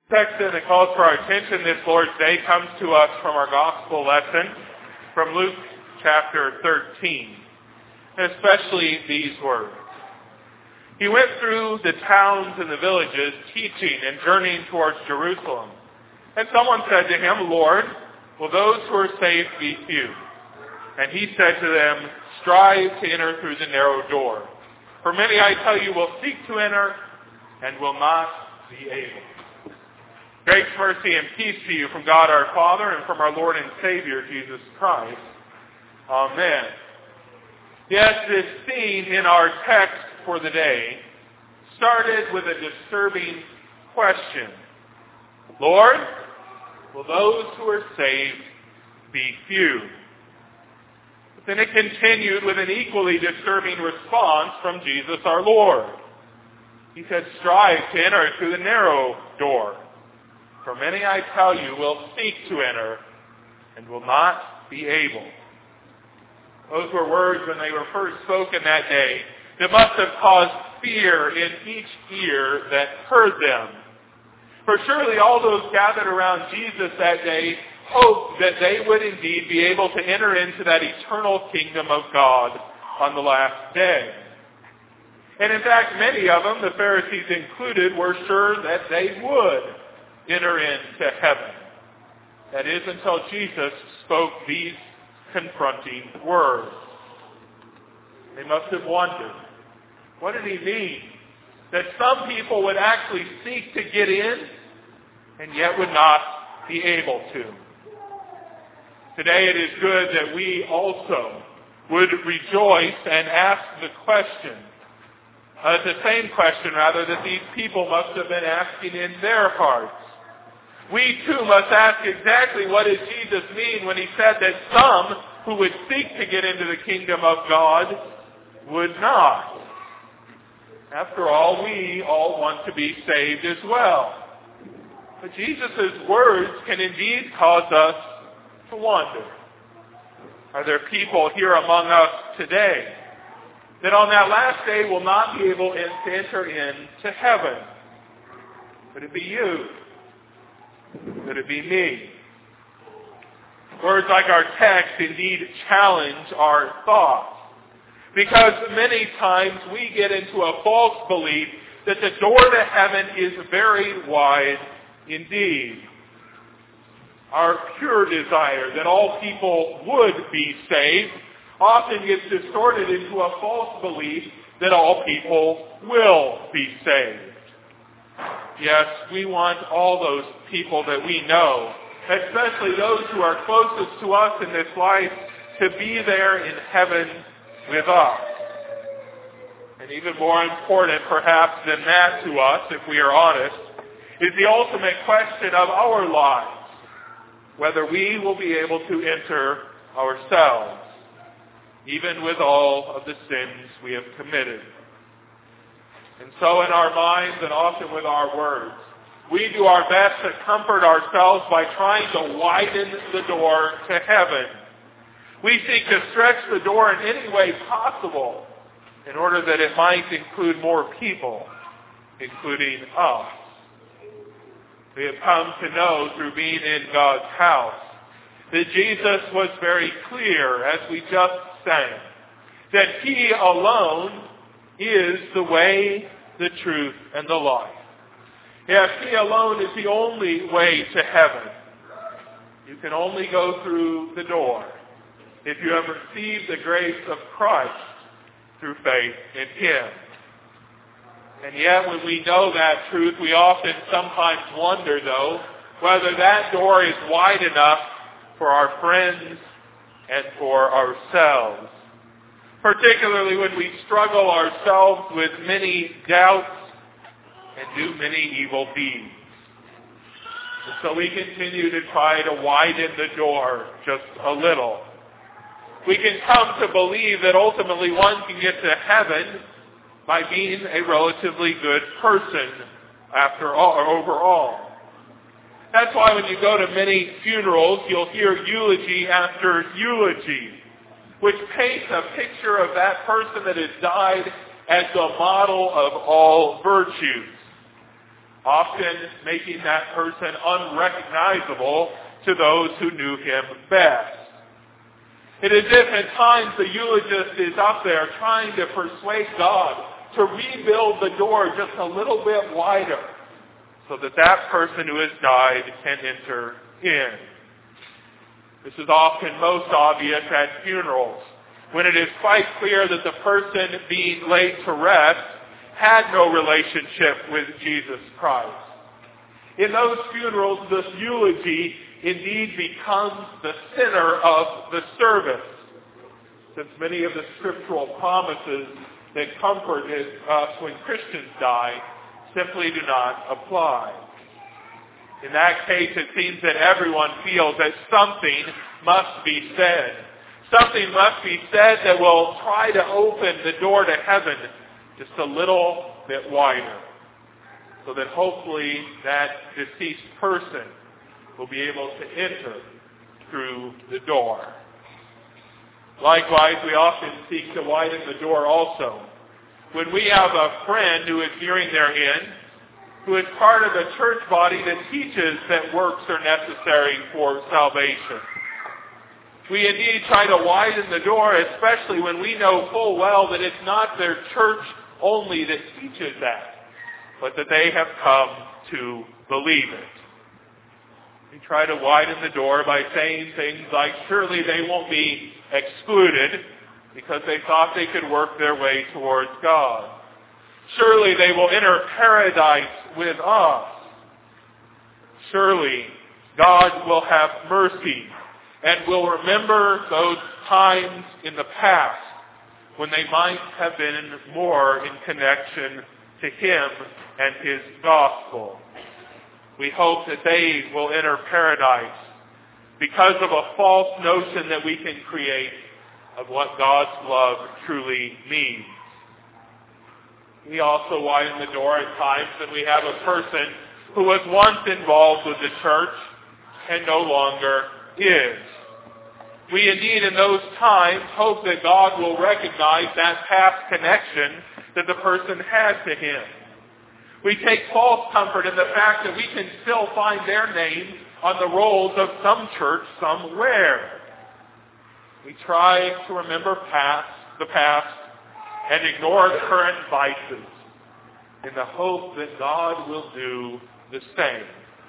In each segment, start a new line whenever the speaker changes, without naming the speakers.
Text that calls for our attention this Lord's Day comes to us from our gospel lesson from Luke chapter 13, especially these words. He went through the towns and the villages, teaching and journeying towards Jerusalem. And someone said to him, "Lord, will those who are saved be few?" And he said to them, "Strive to enter through the narrow door. For many, I tell you, will seek to enter and will not be able." Grace, mercy, and peace to you from God our Father and from our Lord and Savior, Jesus Christ. Amen. Yes, this scene in our text for the day started with a disturbing question. Lord, will those who are saved be few? But then it continued with an equally disturbing response from Jesus our Lord. He said, "Strive to enter through the narrow door. For many, I tell you, will seek to enter and will not be able." Those were words when they were first spoken that day that must have caused fear in each ear that heard them. For surely all those gathered around Jesus that day hoped that they would indeed be able to enter into that eternal kingdom of God on the last day. And in fact, many of them, the Pharisees included, were sure that they would enter into heaven. That is, until Jesus spoke these confronting words. They must have wondered, what did he mean? That some people would actually seek to get in and yet would not be able to. Today it is good that we also would rejoice and ask the question, the same question rather, that these people must have been asking in their hearts. We too must ask exactly what did Jesus mean when he said that some who would seek to get into the kingdom of God would not. After all, we all want to be saved as well. But Jesus' words can indeed cause us to wonder. Are there people here among us today that on that last day will not be able to enter into heaven? Could it be you? Could it be me? Words like our text indeed challenge our thoughts. Because many times we get into a false belief that the door to heaven is very wide indeed. Our pure desire that all people would be saved often gets distorted into a false belief that all people will be saved. Yes, we want all those people that we know, especially those who are closest to us in this life, to be there in heaven with us. And even more important, perhaps, than that to us, if we are honest, is the ultimate question of our lives, whether we will be able to enter ourselves, even with all of the sins we have committed. And so in our minds and often with our words, we do our best to comfort ourselves by trying to widen the door to heaven. We seek to stretch the door in any way possible in order that it might include more people, including us. We have come to know through being in God's house that Jesus was very clear, as we just sang, that he alone is the way, the truth, and the life. Yes, he alone is the only way to heaven. You can only go through the door if you have received the grace of Christ through faith in him. And yet when we know that truth, we often sometimes wonder, though, whether that door is wide enough for our friends and for ourselves. Particularly when we struggle ourselves with many doubts and do many evil deeds. And so we continue to try to widen the door just a little. We can come to believe that ultimately one can get to heaven by being a relatively good person after all, or overall. That's why when you go to many funerals, you'll hear eulogy after eulogy, which paints a picture of that person that has died as the model of all virtues. often making that person unrecognizable to those who knew him best. It is if at times the eulogist is up there trying to persuade God to rebuild the door just a little bit wider so that that person who has died can enter in. This is often most obvious at funerals, when it is quite clear that the person being laid to rest had no relationship with Jesus Christ. In those funerals, this eulogy indeed becomes the center of the service, since many of the scriptural promises that comforted us when Christians die simply do not apply. In that case, it seems that everyone feels that something must be said. Something must be said that will try to open the door to heaven just a little bit wider, so that hopefully that deceased person will be able to enter through the door. Likewise, we often seek to widen the door also when we have a friend who is nearing their end, who is part of a church body that teaches that works are necessary for salvation. We indeed try to widen the door, especially when we know full well that it's not their church only that teaches that, but that they have come to believe it. We try to widen the door by saying things like, surely they won't be excluded because they thought they could work their way towards God. Surely they will enter paradise with us. Surely God will have mercy and will remember those times in the past when they might have been more in connection to him and his gospel. We hope that they will enter paradise because of a false notion that we can create of what God's love truly means. We also widen the door at times when we have a person who was once involved with the church and no longer is. We indeed in those times hope that God will recognize that past connection that the person had to him. We take false comfort in the fact that we can still find their name on the rolls of some church somewhere. We try to remember the past and ignore current vices in the hope that God will do the same.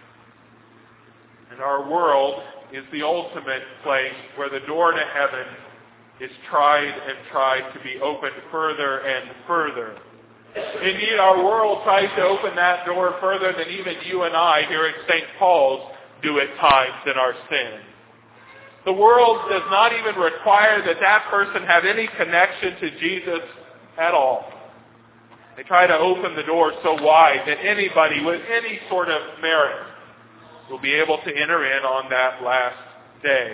And our world is the ultimate place where the door to heaven is tried and tried to be opened further and further. Indeed, our world tries to open that door further than even you and I here at St. Paul's do at times in our sin. The world does not even require that that person have any connection to Jesus at all. They try to open the door so wide that anybody with any sort of merit will be able to enter in on that last day.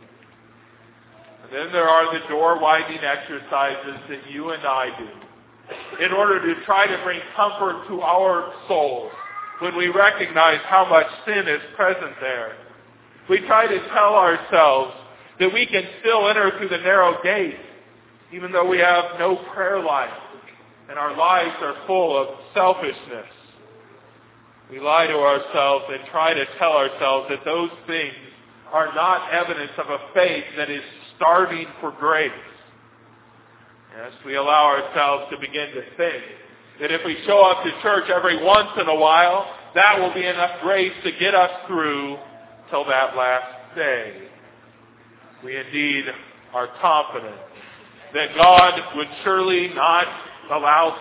And then there are the door-widening exercises that you and I do in order to try to bring comfort to our souls when we recognize how much sin is present there. We try to tell ourselves that we can still enter through the narrow gate even though we have no prayer life and our lives are full of selfishness. We lie to ourselves and try to tell ourselves that those things are not evidence of a faith that is starving for grace. Yes, we allow ourselves to begin to think that if we show up to church every once in a while, that will be enough grace to get us through till that last day. We indeed are confident that God would surely not allow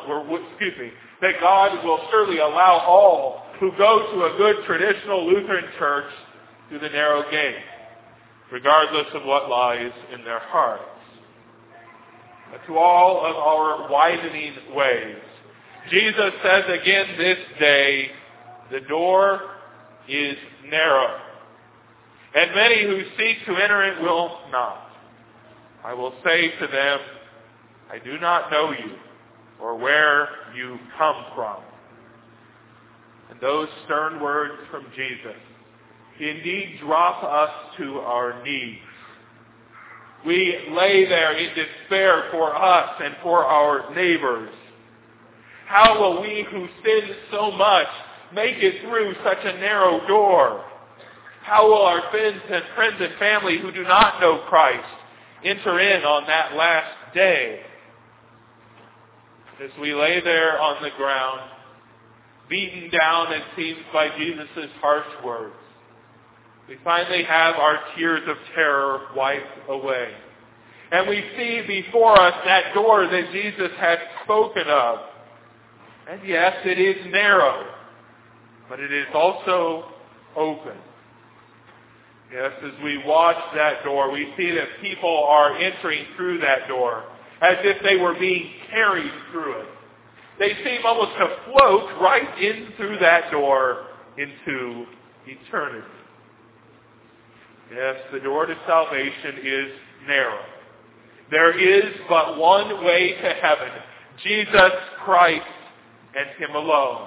that God will surely allow all who go to a good traditional Lutheran church through the narrow gate, regardless of what lies in their hearts. But to all of our widening ways, Jesus says again this day, the door is narrow, and many who seek to enter it will not. I will say to them, I do not know you, or where you come from. And those stern words from Jesus indeed drop us to our knees. We lay there in despair for us and for our neighbors. How will we who sin so much make it through such a narrow door? How will our friends and family who do not know Christ enter in on that last day? As we lay there on the ground, beaten down, it seems, by Jesus' harsh words, we finally have our tears of terror wiped away. And we see before us that door that Jesus had spoken of. And yes, it is narrow, but it is also open. Yes, as we watch that door, we see that people are entering through that door as if they were being carried through it. They seem almost to float right in through that door into eternity. Yes, the door to salvation is narrow. There is but one way to heaven, Jesus Christ and Him alone.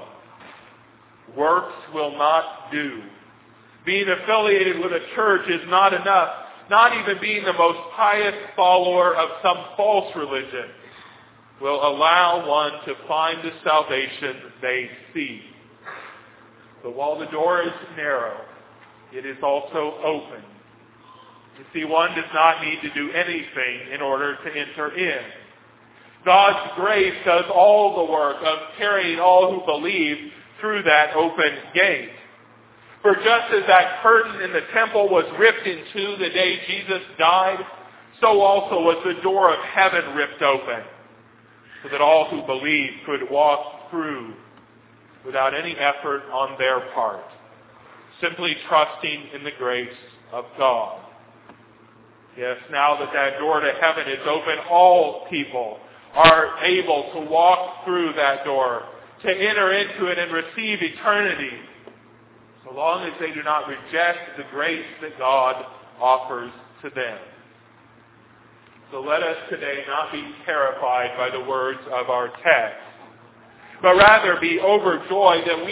Works will not do. Being affiliated with a church is not enough. Not even being the most pious follower of some false religion will allow one to find the salvation they seek. But while the door is narrow, it is also open. You see, one does not need to do anything in order to enter in. God's grace does all the work of carrying all who believe through that open gate. For just as that curtain in the temple was ripped in two the day Jesus died, so also was the door of heaven ripped open, so that all who believe could walk through without any effort on their part, simply trusting in the grace of God. Yes, now that that door to heaven is open, all people are able to walk through that door, to enter into it and receive eternity, so long as they do not reject the grace that God offers to them. So let us today not be terrified by the words of our text, but rather be overjoyed that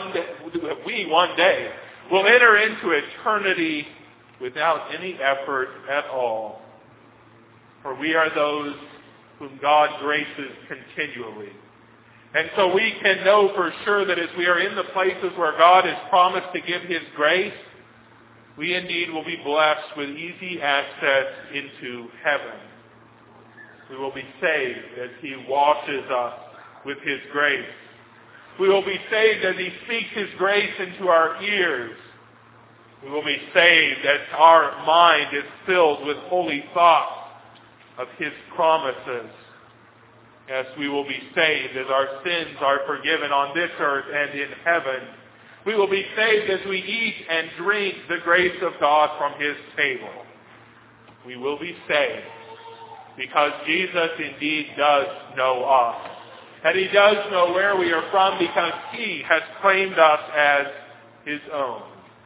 we one day will enter into eternity without any effort at all. For we are those whom God graces continually. And so we can know for sure that as we are in the places where God has promised to give His grace, we indeed will be blessed with easy access into heaven. We will be saved as He washes us with His grace. We will be saved as He speaks His grace into our ears. We will be saved as our mind is filled with holy thoughts of His promises. Yes, we will be saved as our sins are forgiven on this earth and in heaven. We will be saved as we eat and drink the grace of God from His table. We will be saved because Jesus indeed does know us. And He does know where we are from because He has claimed us as His own.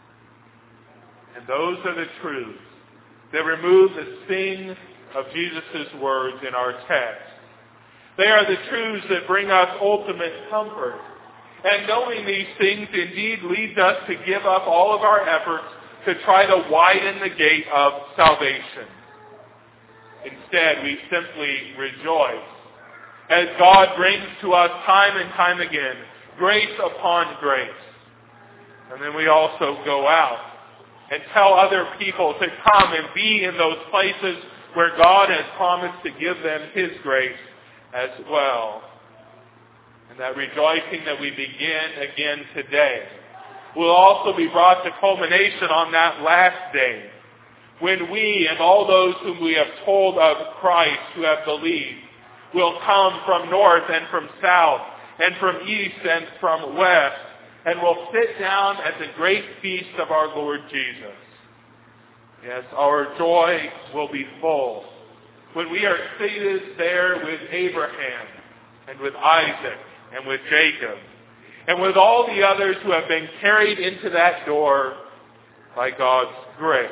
And those are the truths that remove the sting of Jesus' words in our text. They are the truths that bring us ultimate comfort. And knowing these things indeed leads us to give up all of our efforts to try to widen the gate of salvation. Instead, we simply rejoice as God brings to us time and time again grace upon grace. And then we also go out and tell other people to come and be in those places where God has promised to give them His grace as well. And that rejoicing that we begin again today will also be brought to culmination on that last day, when we and all those whom we have told of Christ who have believed will come from north and from south and from east and from west, and will sit down at the great feast of our Lord Jesus. Yes, our joy will be full when we are seated there with Abraham and with Isaac and with Jacob and with all the others who have been carried into that door by God's grace.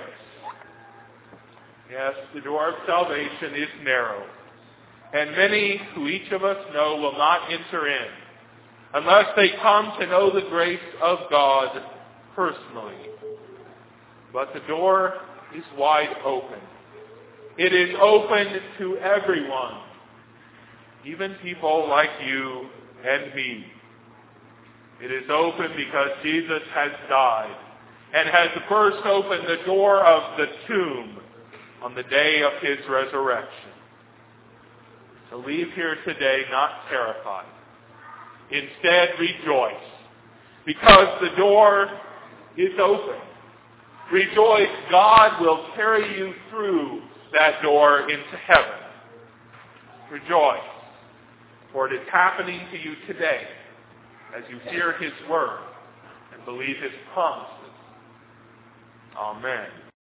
Yes, the door of salvation is narrow, and many who each of us know will not enter in unless they come to know the grace of God personally. But the door is wide open. It is open to everyone, even people like you and me. It is open because Jesus has died and has burst open the door of the tomb on the day of his resurrection. So leave here today not terrified. Instead, rejoice, because the door is open. Rejoice, God will carry you through that door into heaven. Rejoice, for it is happening to you today as you hear his word and believe his promises. Amen.